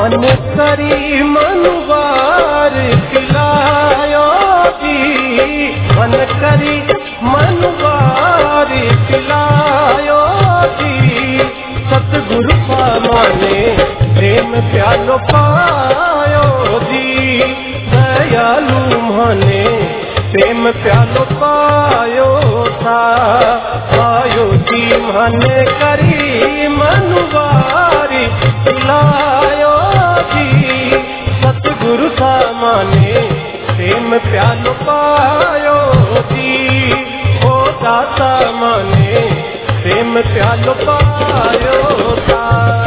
मन करी मनुवार पिलायो जी, मन करी मनुवार पिलायो जी। सतगुरु पाने प्रेम प्यालो पायो जी, दयालु माने प्रेम प्यालो पायो था पायो जी। मन करी मनुवारी पिलायो जी, सतगुरु सामाने प्रेम प्यालो पायो जी। ओ दाता माने प्रेम प्यालो पायो था।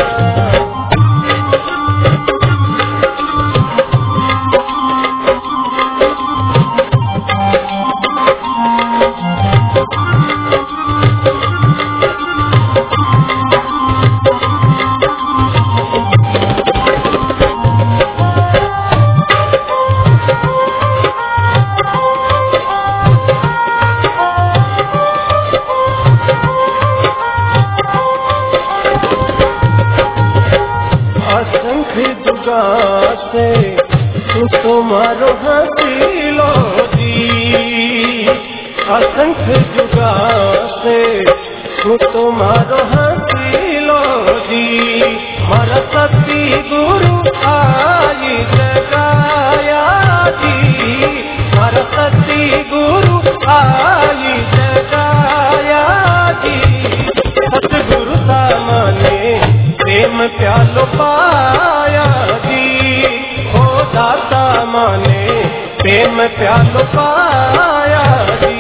तुम्हारो हसीलो जी, असंख्य जुगा से तुम्हारो हसीलो जी। मारा सती गुरु आई जगाया जी, मारा सती गुरु आई जगाया जी। सतगुरु सामने प्रेम प्यालो पाया जी, ओ दाता माने प्रेम प्यालो पाया जी।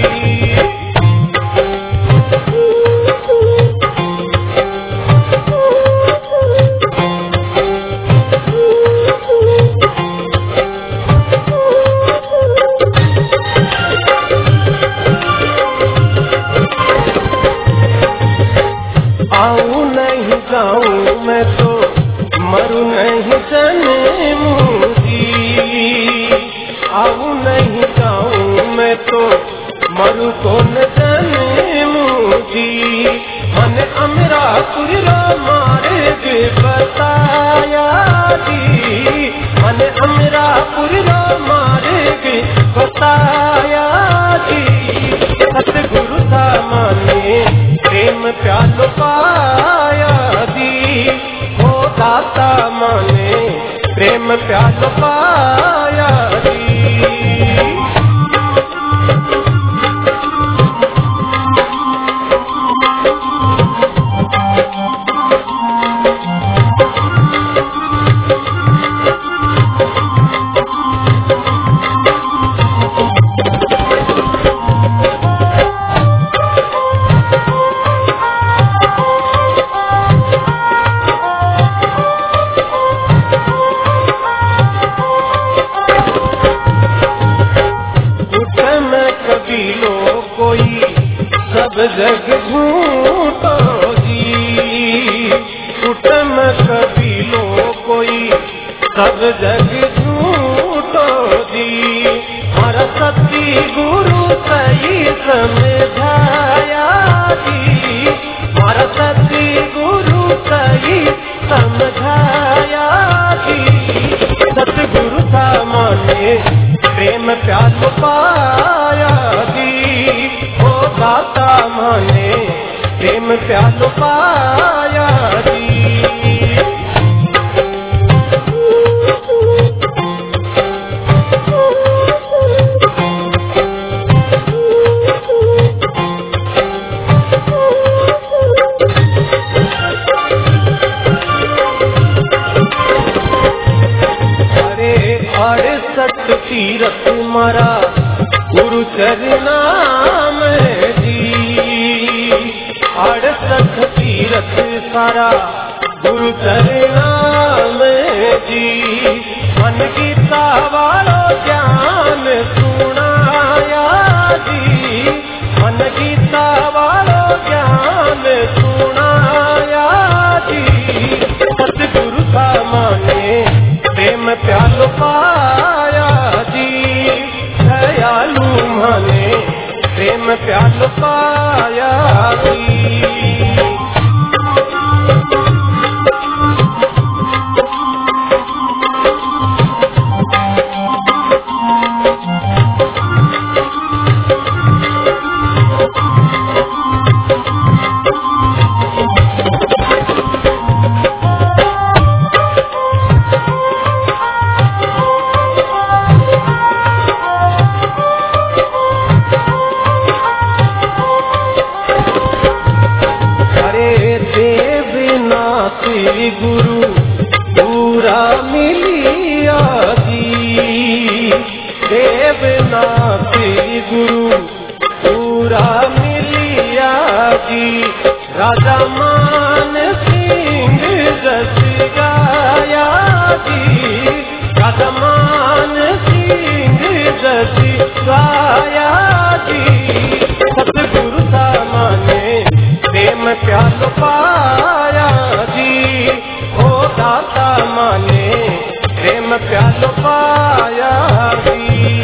आऊं नहीं जाऊं मैं तो मरूं नहीं जन्मूं जी, आऊं नहीं जाऊं मैं तो मरूं तो न जन्मूं जी। मन अमरापुर मार्ग बताया जी, मन अमरापुर मार्ग बताया जी। सतगुरु सामने प्रेम प्यालो पाया जी, ओ दाता माने प्रेम प्यालो पाया जी। जग झूठो जी, उठम कबीलो कोई सब जग झूठो जी। हमारा सती गुरु सही समझाया जी, हमारा सती गुरु सही समझाया जी। सतगुरु सामने प्रेम प्यालो पाया जी, ओ दाता माने प्रेम प्यालो पाया जी। अरे 68 तीरथ मारा गुरु चरना में जी, 68 तीरथ सारा गुरु चरना में जी। मन गीता वालो ज्ञान सुनाया जी, मन गीता वालो ज्ञान सुनाया जी। सतगुरु सामने प्रेम प्यालो पाया जी, दयालु माने प्रेम प्यालो पाया जी। श्री गुरु पूरा मिलिया जी, देवनाथ गुरु पूरा मिलिया जी। राजा मान सिंह जस गाया जी, राजा मान सिंह जस गाया जी। सतगुरु सामने प्रेम प्यालो पाया जी, ओ दाता माने प्रेम प्यालो पाया जी।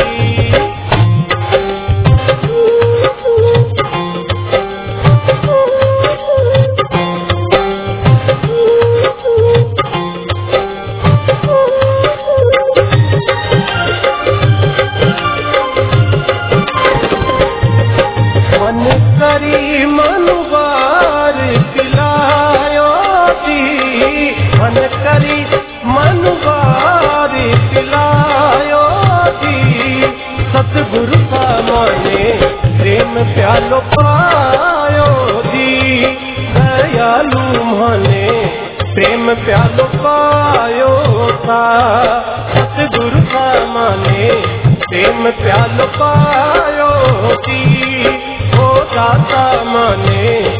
मन करी मनुवार पिलायो जी, मन करी मनुवार पिलायो जी। सतगुरु सामने प्रेम प्यालो पायो जी, दयालु माने प्रेम प्यालो पायो था। सतगुरु सामने प्रेम प्यालो पायो जी, ओ दाता माने